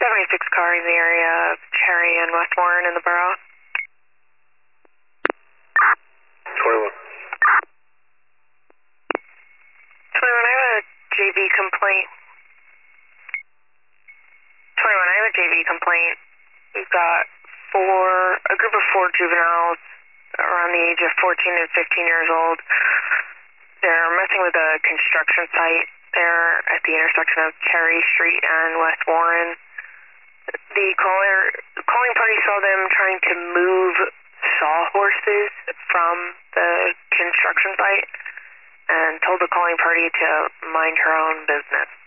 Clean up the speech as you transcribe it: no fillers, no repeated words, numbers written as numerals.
76 car in the area of Cherry and West Warren in the borough. 21. 21, I have a JV complaint. 21, I have a JV complaint. We've got a group of 4 juveniles around the age of 14 and 15 years old. They're messing with a construction site there at the intersection of Cherry Street and West Warren. The calling party saw them trying to move sawhorses from the construction site and told the calling party to mind her own business.